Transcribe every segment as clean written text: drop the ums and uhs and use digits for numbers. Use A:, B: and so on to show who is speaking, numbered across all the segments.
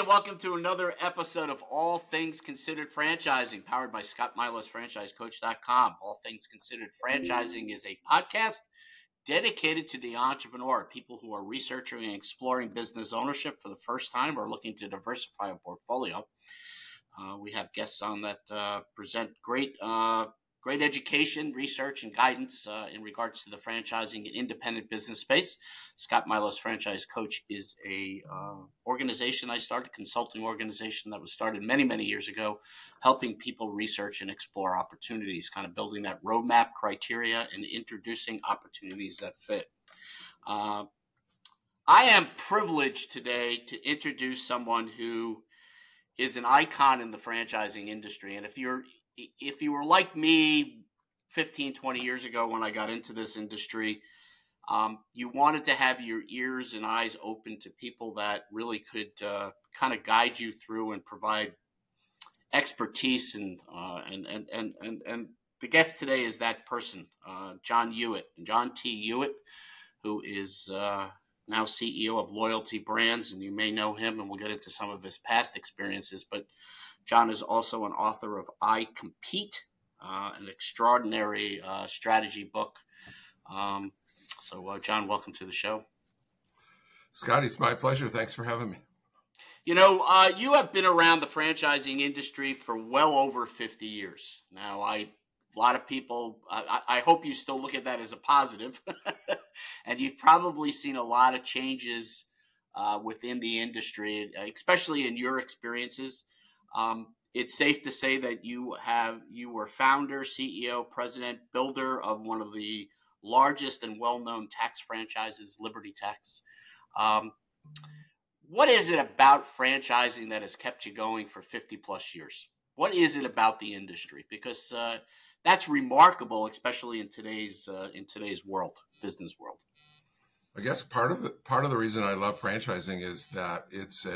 A: and welcome to another episode of All Things Considered Franchising, powered by Scott Milos, FranchiseCoach.com. All Things Considered Franchising is a podcast dedicated to the entrepreneur, people who are researching and exploring business ownership for the first time or looking to diversify a portfolio. We have guests on that present great education, research, and guidance in regards to the franchising and independent business space. Scott Milos Franchise Coach is a organization I started, consulting organization that was started many, many years ago, helping people research and explore opportunities, kind of building that roadmap criteria and introducing opportunities that fit. I am privileged today to introduce someone who is an icon in the franchising industry. And if you were like me 15, 20 years ago when I got into this industry, you wanted to have your ears and eyes open to people that really could kind of guide you through and provide expertise. And the guest today is that person, John Hewitt, John T. Hewitt, who is now CEO of Loyalty Brands, and you may know him, and we'll get into some of his past experiences. But John is also an author of I Compete, an extraordinary strategy book. So, John, welcome to the show.
B: Scott, it's my pleasure. Thanks for having me.
A: You know, you have been around the franchising industry for well over 50 years. Now, a lot of people, I hope you still look at that as a positive. And you've probably seen a lot of changes within the industry, especially in your experiences. It's safe to say that you were founder, CEO, president, builder of one of the largest and well-known tax franchises, Liberty Tax. What is it about franchising that has kept you going for 50 plus years? What is it about the industry? Because that's remarkable, especially in today's world, business world.
B: I guess part of the reason I love franchising is that it's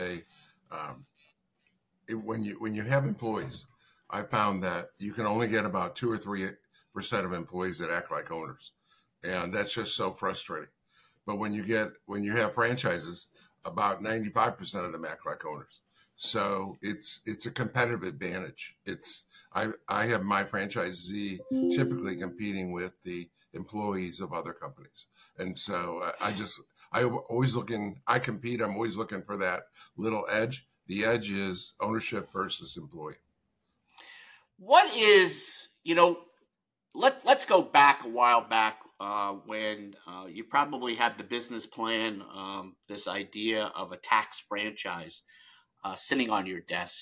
B: when you have employees, I found that you can only get about 2 or 3% of employees that act like owners, and that's just so frustrating. But when you have franchises, about 95% of them act like owners. So it's a competitive advantage. I have my franchisee typically competing with the employees of other companies. And so I compete. I'm always looking for that little edge. The edge is ownership versus employee.
A: What is, let's go back a while back when you probably had the business plan, this idea of a tax franchise sitting on your desk.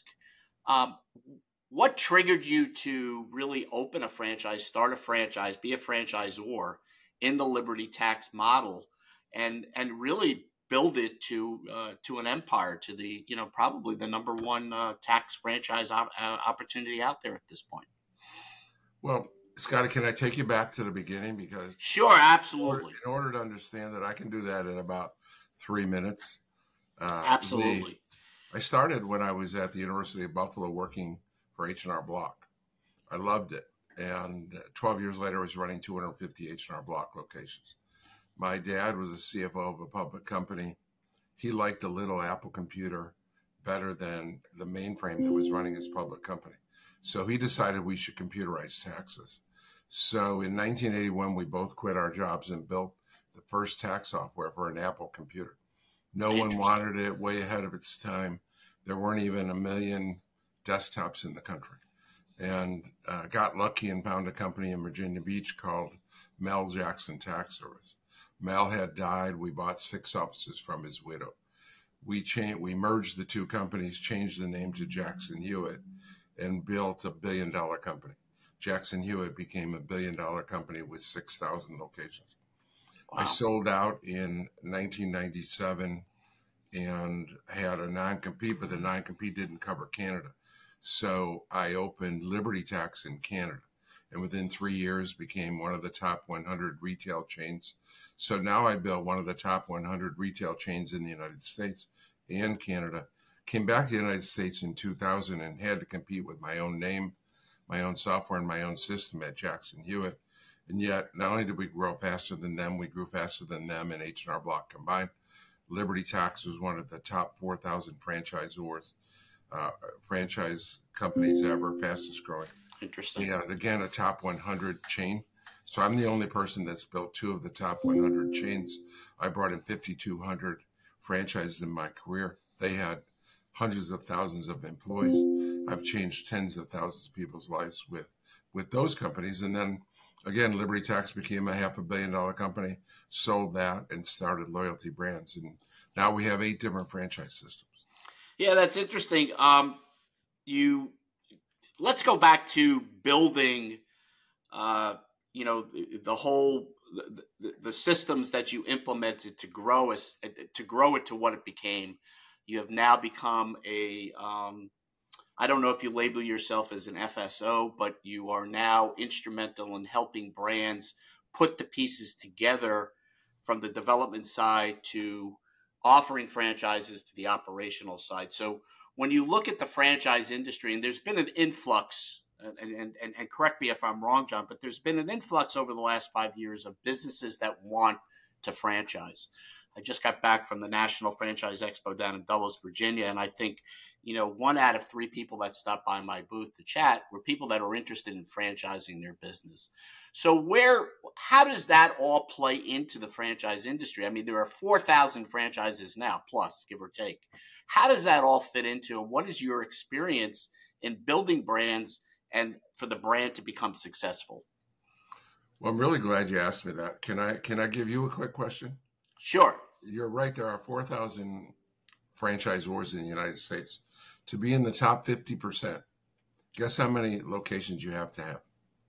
A: What triggered you to really open a franchise, start a franchise, be a franchisor in the Liberty Tax model, and really build it to an empire, to the probably the number one tax franchise opportunity out there at this point?
B: Well, Scotty, can I take you back to the beginning? Because
A: sure, absolutely.
B: In order to understand that, I can do that in about 3 minutes.
A: Absolutely.
B: I started when I was at the University of Buffalo working for H&R Block. I loved it. And 12 years later, I was running 250 H&R Block locations. My dad was a CFO of a public company. He liked a little Apple computer better than the mainframe that was running his public company. So he decided we should computerize taxes. So in 1981, we both quit our jobs and built the first tax software for an Apple computer. No one wanted it, way ahead of its time. There weren't even 1 million desktops in the country, and got lucky and found a company in Virginia Beach called Mel Jackson Tax Service. Mel had died. We bought 6 offices from his widow. We merged the 2 companies, changed the name to Jackson Hewitt, and built a $1 billion company. Jackson Hewitt became a $1 billion company with 6,000 locations. Wow. I sold out in 1997 and had a non-compete, but the non-compete didn't cover Canada. So I opened Liberty Tax in Canada, and within 3 years became one of the top 100 retail chains. So now I built one of the top 100 retail chains in the United States and Canada. Came back to the United States in 2000 and had to compete with my own name, my own software, and my own system at Jackson Hewitt. And yet, not only did we grow faster than them, we grew faster than them and H&R Block combined. Liberty Tax was one of the top 4,000 franchisors, franchise companies ever, fastest growing.
A: Interesting.
B: And again, a top 100 chain. So I'm the only person that's built two of the top 100 chains. I brought in 5,200 franchises in my career. They had hundreds of thousands of employees. I've changed tens of thousands of people's lives with those companies. And then again, Liberty Tax became a $500 million company, sold that and started Loyalty Brands. And now we have 8 different franchise systems.
A: Yeah, that's interesting. Let's go back to building, the whole the systems that you implemented to grow it to what it became. You have now become I don't know if you label yourself as an FSO, but you are now instrumental in helping brands put the pieces together from the development side to offering franchises to the operational side. So when you look at the franchise industry, and there's been an influx, and correct me if I'm wrong, John, but there's been an influx over the last 5 years of businesses that want to franchise. I just got back from the National Franchise Expo down in Dulles, Virginia, and I think, 1 out of 3 people that stopped by my booth to chat were people that are interested in franchising their business. So how does that all play into the franchise industry? I mean, there are 4,000 franchises now, plus, give or take. How does that all fit into, and what is your experience in building brands and for the brand to become successful?
B: Well, I'm really glad you asked me that. Can I give you a quick question?
A: Sure.
B: You're right. There are 4,000 franchisors in the United States. To be in the top 50%, guess how many locations you have to have?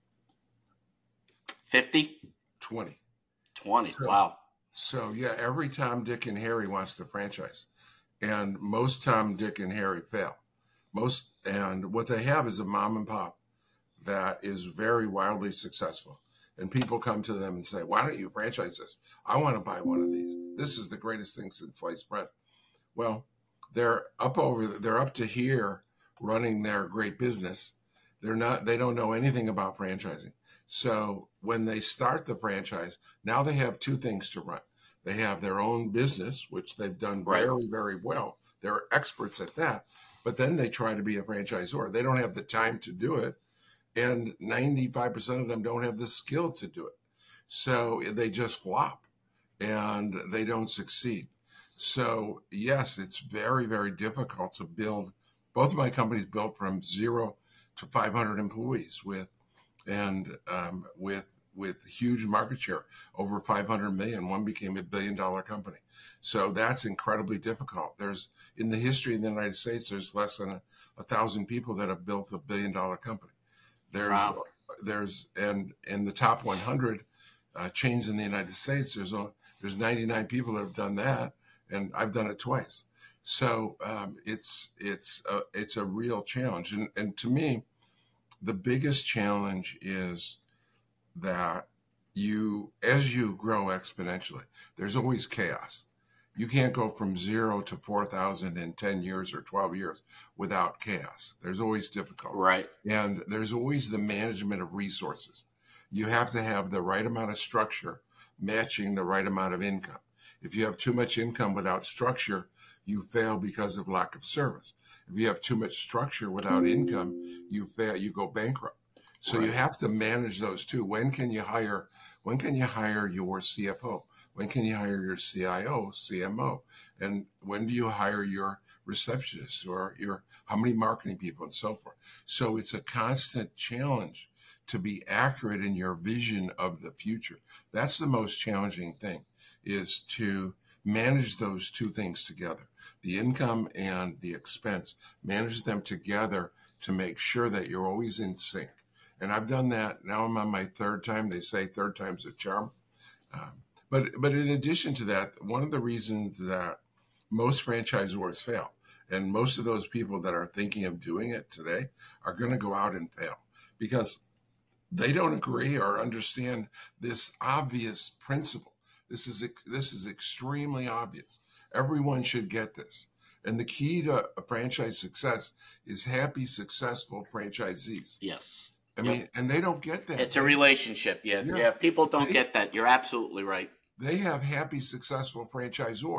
A: 50?
B: 20.
A: 20. Wow.
B: So yeah, every Tom, Dick, and Harry wants to franchise. And most Tom, Dick, and Harry fail. And what they have is a mom and pop that is very wildly successful. And people come to them and say, why don't you franchise this? I want to buy one of these. This is the greatest thing since sliced bread. Well, they're up to here running their great business. They don't know anything about franchising. So when they start the franchise, now they have 2 things to run. They have their own business, which they've done very, very well. They're experts at that. But then they try to be a franchisor. They don't have the time to do it. And 95% of them don't have the skill to do it. So they just flop and they don't succeed. So yes, it's very, very difficult to build. Both of my companies built from 0 to 500 employees with huge market share, over 500 million. One became $1 billion company. So that's incredibly difficult. In the history of the United States, there's less than 1,000 people that have built $1 billion company. And in the top 100 chains in the United States, there's 99 people that have done that, and I've done it twice. So it's a real challenge. And to me, the biggest challenge is that as you grow exponentially, there's always chaos. You can't go from 0 to 4,000 in 10 years or 12 years without chaos. There's always difficulty.
A: Right.
B: And there's always the management of resources. You have to have the right amount of structure matching the right amount of income. If you have too much income without structure, you fail because of lack of service. If you have too much structure without income, you fail, you go bankrupt. So You have to manage those two. When can you hire your CFO? When can you hire your CIO, CMO? And when do you hire your receptionist or how many marketing people and so forth? So it's a constant challenge to be accurate in your vision of the future. That's the most challenging thing, is to manage those 2 things together, the income and the expense, manage them together to make sure that you're always in sync. And I've done that. Now I'm on my 3rd time. They say 3rd time's a charm. But in addition to that, one of the reasons that most franchisors fail, and most of those people that are thinking of doing it today are going to go out and fail because they don't agree or understand this obvious principle. This is extremely obvious. Everyone should get this. And the key to a franchise success is happy, successful franchisees.
A: Yes.
B: I mean, and they don't get that.
A: It's a relationship. Yeah. People don't get that. You're absolutely right.
B: They have happy, successful franchisor.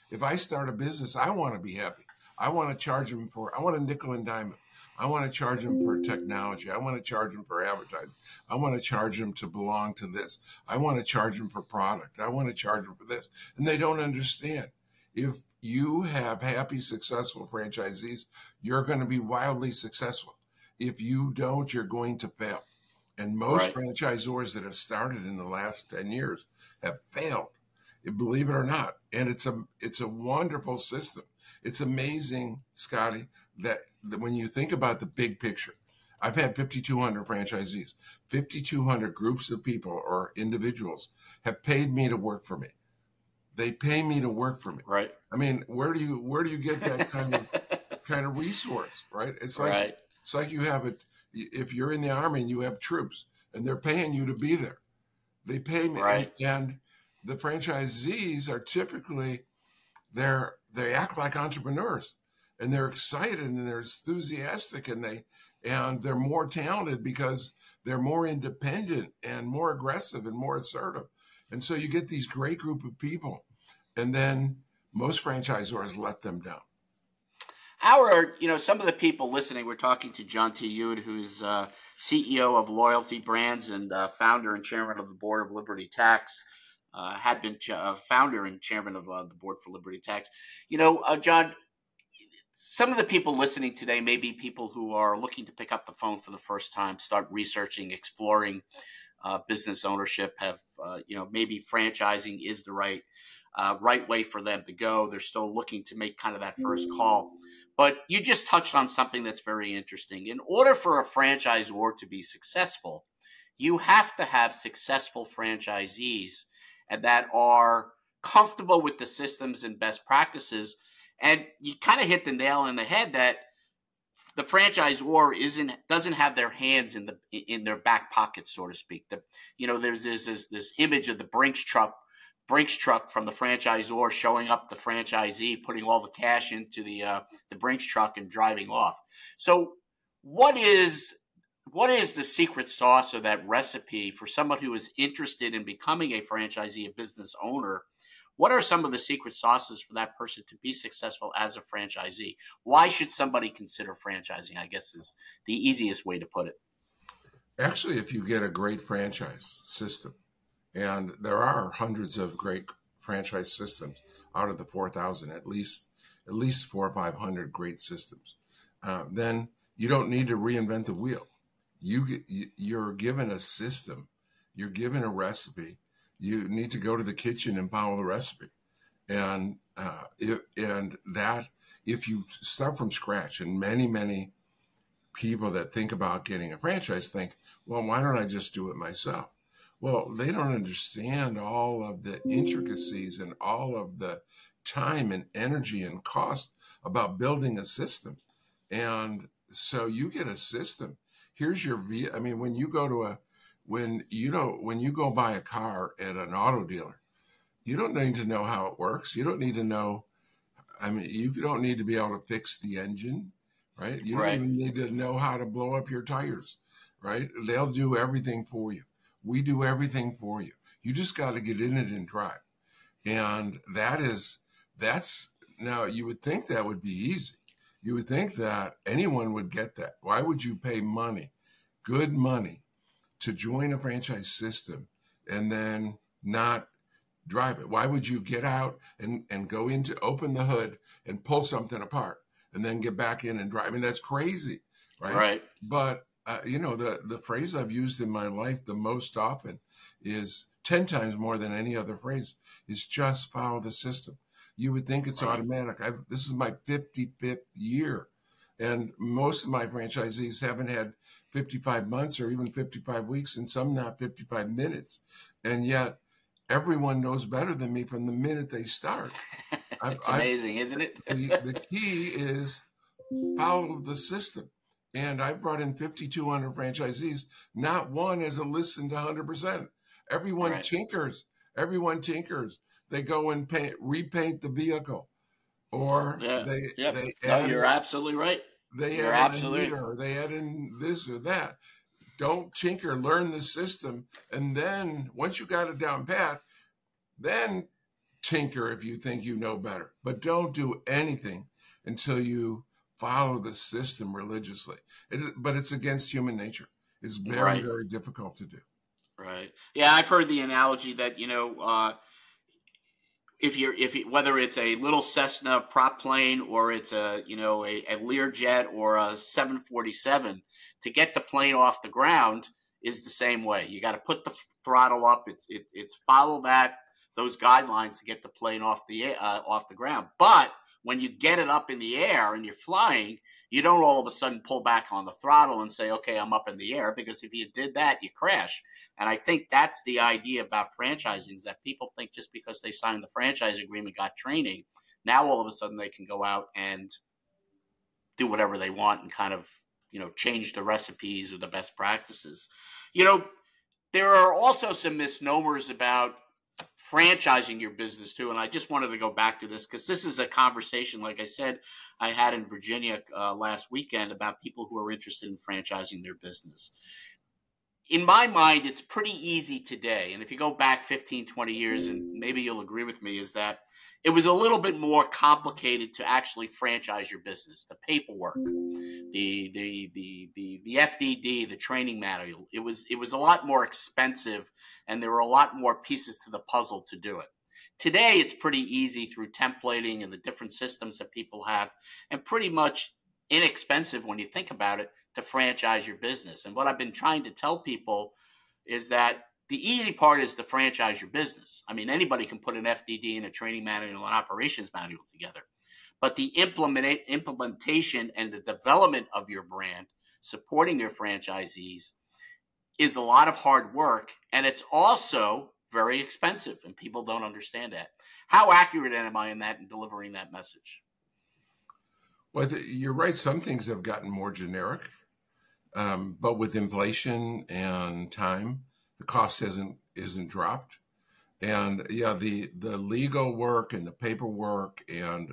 B: If I start a business, I want to be happy. I want to charge them I want a nickel and dime. I want to charge them for technology. I want to charge them for advertising. I want to charge them to belong to this. I want to charge them for product. I want to charge them for this. And they don't understand. If you have happy, successful franchisees, you're going to be wildly successful. If you don't, you're going to fail. And most franchisors that have started in the last 10 years have failed, believe it or not. And it's a wonderful system. It's amazing, Scotty, that when you think about the big picture, I've had 5,200 franchisees, 5,200 groups of people or individuals have paid me to work for me. They pay me to work for me.
A: Right.
B: I mean, where do you get that kind of resource, right? It's like you have it. If you're in the Army and you have troops and they're paying you to be there, they pay me.
A: Right.
B: And the franchisees are typically they act like entrepreneurs, and they're excited and they're enthusiastic, and they're more talented because they're more independent and more aggressive and more assertive. And so you get these great group of people, and then most franchisors let them down.
A: Some of the people listening, we're talking to John T. Eude, who's CEO of Loyalty Brands and founder and chairman of the board of Liberty Tax. Had been founder and chairman of the board for Liberty Tax. John, some of the people listening today may be people who are looking to pick up the phone for the first time, start researching, exploring business ownership, have maybe franchising is the right way for them to go. They're still looking to make kind of that first call. But you just touched on something that's very interesting. In order for a franchisor to be successful, you have to have successful franchisees and that are comfortable with the systems and best practices. And you kind of hit the nail on the head that the franchisor doesn't have their hands in their back pocket, so to speak. There's this image of the Brinks truck from the franchisor showing up the franchisee, putting all the cash into the Brinks truck and driving off. So what is the secret sauce or that recipe for someone who is interested in becoming a franchisee, a business owner? What are some of the secret sauces for that person to be successful as a franchisee? Why should somebody consider franchising, I guess, is the easiest way to put it.
B: Actually, if you get a great franchise system, and there are hundreds of great franchise systems out of the 4,000, at least 400 or 500 great systems, then you don't need to reinvent the wheel. You're given a system, you're given a recipe. You need to go to the kitchen and follow the recipe, and if you start from scratch, and many people that think about getting a franchise think, well, why don't I just do it myself? Well, they don't understand all of the intricacies and all of the time and energy and cost about building a system. And so you get a system. Here's your when you go buy a car at an auto dealer, you don't need to know how it works. You don't need to know. You don't need to be able to fix the engine, right? You don't even need to know how to blow up your tires, right? They'll do everything for you. We do everything for you. You just got to get in it and drive. And that's now you would think that would be easy. You would think that anyone would get that. Why would you pay good money, to join a franchise system and then not drive it? Why would you get out and go in to open the hood and pull something apart and then get back in and drive? That's crazy, right?
A: Right.
B: But the phrase I've used in my life the most often is 10 times more than any other phrase is just follow the system. You would think it's automatic. This is my 55th year, and most of my franchisees haven't had 55 months or even 55 weeks, and some not 55 minutes. And yet everyone knows better than me from the minute they start.
A: It's amazing, isn't it?
B: The key is follow the system. And I've brought in 5,200 franchisees. Not one has listened 100%. Everyone tinkers. Everyone tinkers. They go and repaint the vehicle, or they add.
A: You're absolutely right.
B: They add in a heater, or they add in this or that. Don't tinker. Learn the system, and then once you got it down pat, then tinker if you think you know better, but don't do anything until you follow the system religiously. But it's against human nature. It's very,
A: Right.
B: very difficult to do.
A: Right. Yeah, I've heard the analogy that whether it's a little Cessna prop plane or it's a Learjet or a 747, to get the plane off the ground is the same way. You got to put the throttle up. It's follow those guidelines to get the plane off the ground. But when you get it up in the air and you're flying, you don't all of a sudden pull back on the throttle and say, okay, I'm up in the air, because if you did that, you crash. And I think that's the idea about franchising, is that people think just because they signed the franchise agreement, got training, now all of a sudden they can go out and do whatever they want and kind of, change the recipes or the best practices. There are also some misnomers about franchising your business too. And I just wanted to go back to this because this is a conversation, like I said, I had in Virginia last weekend about people who are interested in franchising their business. In my mind, it's pretty easy today. And if you go back 15, 20 years, and maybe you'll agree with me, is that it was a little bit more complicated to actually franchise your business. The paperwork, the FDD, the training manual, it was a lot more expensive, and there were a lot more pieces to the puzzle to do it. Today, it's pretty easy through templating and the different systems that people have, and pretty much inexpensive when you think about it, to franchise your business. And what I've been trying to tell people is that the easy part is to franchise your business. I mean, anybody can put an FDD and a training manual and an operations manual together. But the implementation and the development of your brand, supporting your franchisees, is a lot of hard work. And it's also very expensive, and people don't understand that. How accurate am I in that, in delivering that message?
B: Well, you're right. Some things have gotten more generic, but with inflation and time, the cost isn't dropped. And yeah, the legal work and the paperwork and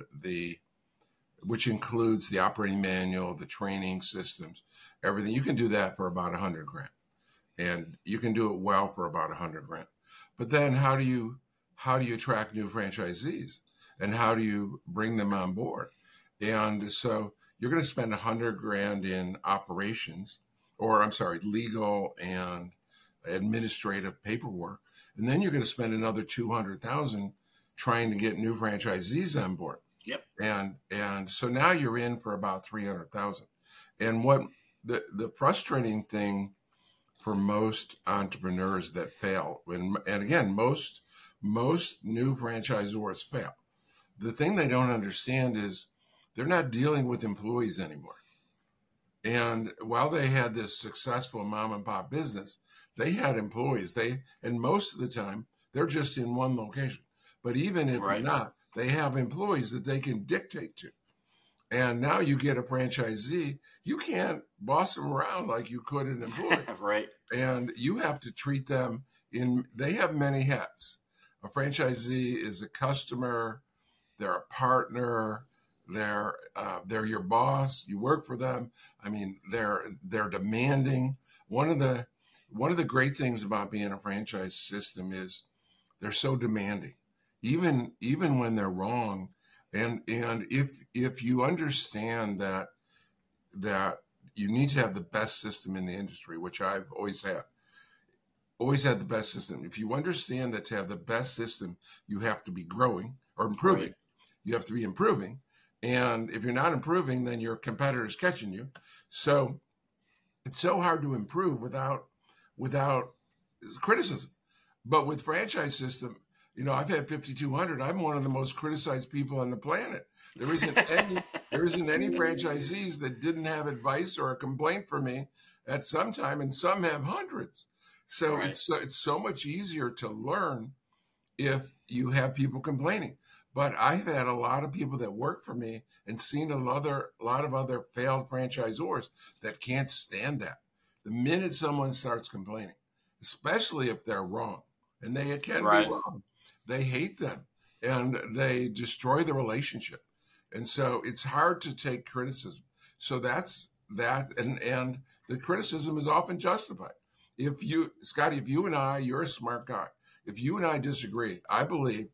B: which includes the operating manual, the training systems, everything, you can do that for about $100,000, and you can do it well for about $100,000. But then how do you attract new franchisees, and how do you bring them on board? And so you're going to spend $100,000 in operations, or I'm sorry, legal and administrative paperwork, and then you're going to spend another $200,000 trying to get new franchisees on board.
A: Yep.
B: And so now you're in for about $300,000. And what the frustrating thing for most entrepreneurs that fail, and again, most new franchisors fail. The thing they don't understand is they're not dealing with employees anymore. And while they had this successful mom and pop business, they had employees. And most of the time, they're just in one location. But even if not, they have employees that they can dictate to. And now you get a franchisee, you can't boss them around like you could an employee.
A: Right.
B: And you have to treat them they have many hats. A franchisee is a customer, they're a partner, they're your boss, you work for them. I mean, they're demanding. One of the great things about being a franchise system is they're so demanding, even when they're wrong. And if you understand that you need to have the best system in the industry, which I've always had the best system. If you understand that to have the best system, you have to be growing or improving. Right. You have to be improving. And if you're not improving, then your competitor's catching you. So it's so hard to improve without criticism. But with franchise system, I've had 5,200. I'm one of the most criticized people on the planet. There isn't any franchisees that didn't have advice or a complaint for me at some time, and some have hundreds. So right. It's so much easier to learn if you have people complaining. But I've had a lot of people that work for me and seen a lot of other failed franchisors that can't stand that. The minute someone starts complaining, especially if they're wrong, and they can be wrong, they hate them and they destroy the relationship. And so it's hard to take criticism. So that's that. And the criticism is often justified. Scotty, if you and I, you're a smart guy. If you and I disagree, I believe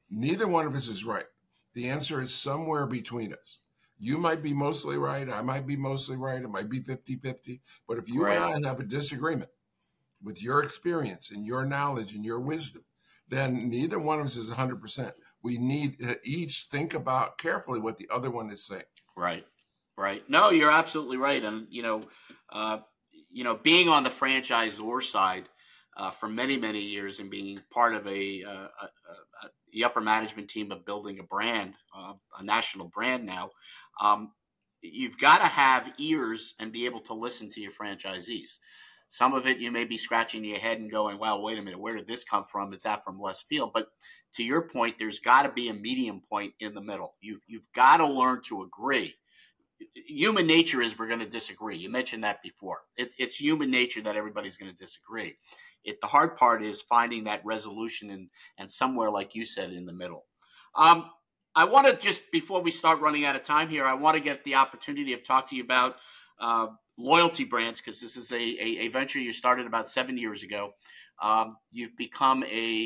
B: Neither one of us is right. The answer is somewhere between us. You might be mostly right. I might be mostly right. It might be 50-50. But if you and
A: Right.
B: I have a disagreement with your experience and your knowledge and your wisdom, then neither one of us is 100%. We need to each think about carefully what the other one is saying.
A: Right. Right. No, you're absolutely right. And uh, being on the franchisor side for many, many years and being part of the upper management team of building a brand, a national brand now, um, you've got to have ears and be able to listen to your franchisees. Some of it you may be scratching your head and going, "Well, wait a minute, where did this come from? It's that from left field." But to your point, there's got to be a medium point in the middle. You've got to learn to agree. Human nature is we're going to disagree. You mentioned that before. It's human nature that everybody's going to disagree. The hard part is finding that resolution and somewhere, like you said, in the middle. Um, I want to just before we start running out of time here, I want to get the opportunity to talk to you about uh, loyalty brands because this is a venture you started about 7 years ago. You've become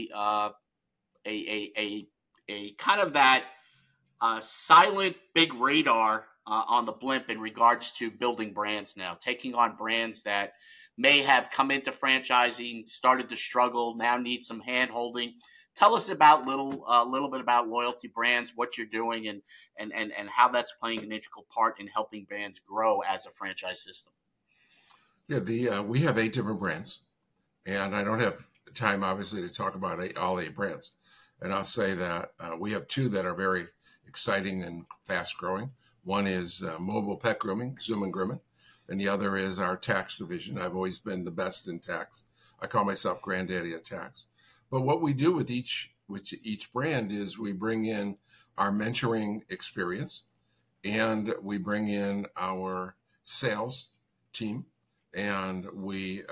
A: a kind of that silent big radar on the blimp in regards to building brands now, taking on brands that may have come into franchising, started to struggle, now need some hand holding. Tell us about little bit about loyalty brands, what you're doing, and how that's playing an integral part in helping brands grow as a franchise system.
B: Yeah, we have 8 different brands, and I don't have time, obviously, to talk about all 8 brands. And I'll say that we have 2 that are very exciting and fast growing. One is mobile pet grooming, Zoom and Groomin', and the other is our tax division. I've always been the best in tax. I call myself granddaddy of tax. But what we do with each brand is we bring in our mentoring experience, and we bring in our sales team, and we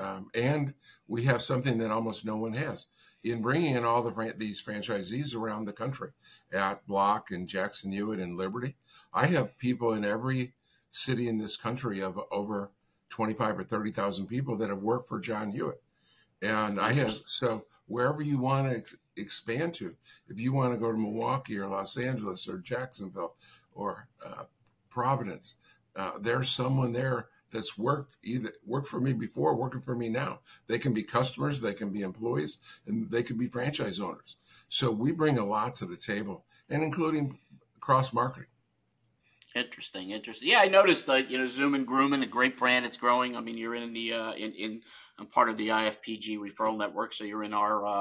B: have something that almost no one has in bringing in all these franchisees around the country at Block and Jackson Hewitt and Liberty. I have people in every city in this country of over 25 or 30,000 people that have worked for John Hewitt. And I have, so wherever you want to expand to, if you want to go to Milwaukee or Los Angeles or Jacksonville or Providence, there's someone there that's worked for me before, working for me now. They can be customers, they can be employees, and they can be franchise owners. So we bring a lot to the table, and including cross marketing.
A: Interesting. Yeah, I noticed that Zoom and Groomin', a great brand. It's growing. I mean, you're in the I'm part of the IFPG referral network, so you're in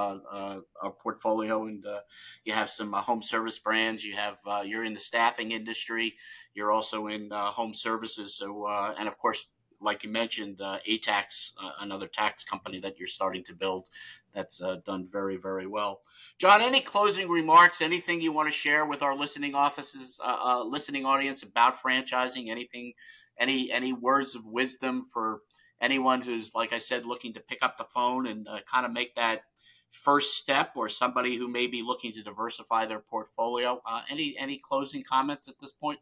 A: our portfolio, and you have some home service brands. You're in the staffing industry. You're also in home services. So and of course, like you mentioned, ATAX, another tax company that you're starting to build, that's done very, very well. John, any closing remarks? Anything you want to share with our listening audience about franchising? Anything, any words of wisdom for anyone who's, like I said, looking to pick up the phone and kind of make that first step, or somebody who may be looking to diversify their portfolio? Any closing comments at this point?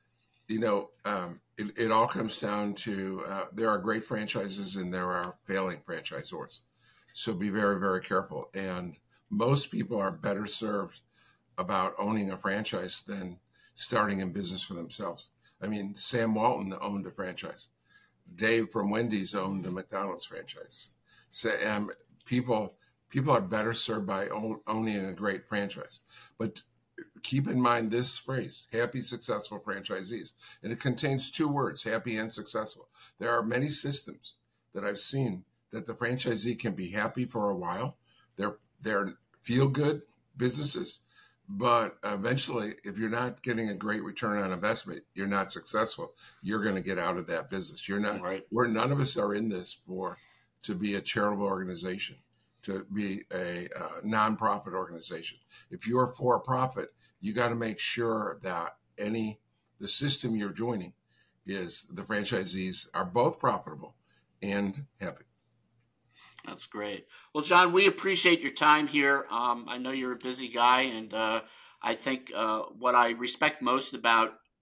B: It all comes down to there are great franchises and there are failing franchisors. So be very, very careful. And most people are better served about owning a franchise than starting in business for themselves. I mean, Sam Walton owned a franchise. Dave from Wendy's owned a McDonald's franchise. So, people are better served by owning a great franchise. But keep in mind this phrase, happy, successful franchisees. And it contains 2 words, happy and successful. There are many systems that I've seen that the franchisee can be happy for a while. They're feel-good businesses, but eventually, if you're not getting a great return on investment, you're not successful. You're going to get out of that business. You're not.
A: Right.
B: None of us are in this to be a charitable organization, to be a nonprofit organization. If you're for profit, you got to make sure that the system you're joining is the franchisees are both profitable and happy.
A: That's great. Well, John, we appreciate your time here. I know you're a busy guy, and I think what I respect most about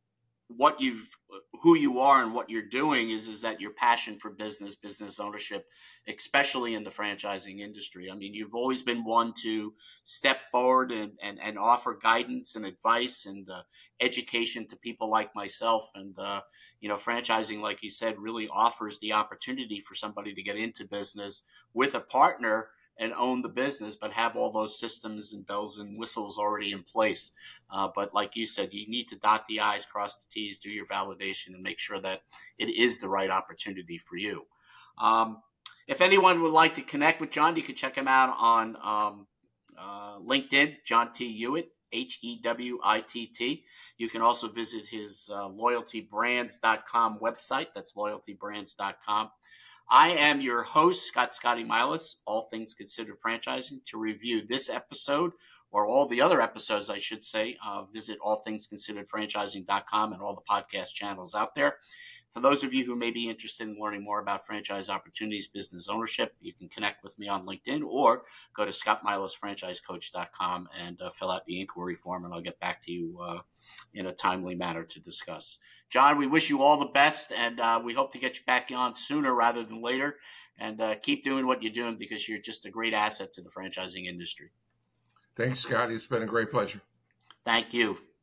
A: who you are and what you're doing is that your passion for business ownership, especially in the franchising industry. I mean, you've always been one to step forward and offer guidance and advice and education to people like myself. And, franchising, like you said, really offers the opportunity for somebody to get into business with a partner and own the business, but have all those systems and bells and whistles already in place. But like you said, you need to dot the I's, cross the T's, do your validation, and make sure that it is the right opportunity for you. If anyone would like to connect with John, you can check him out on LinkedIn, John T. Hewitt, Hewitt. You can also visit his loyaltybrands.com website. That's loyaltybrands.com. I am your host, Scotty Milas, All Things Considered Franchising. To review this episode, or all the other episodes, I should say, visit allthingsconsideredfranchising.com and all the podcast channels out there. For those of you who may be interested in learning more about franchise opportunities, business ownership, you can connect with me on LinkedIn or go to scottmilasfranchisecoach.com and fill out the inquiry form, and I'll get back to you in a timely manner to discuss. John, we wish you all the best, and we hope to get you back on sooner rather than later. And keep doing what you're doing, because you're just a great asset to the franchising industry.
B: Thanks, Scotty. It's been a great pleasure.
A: Thank you.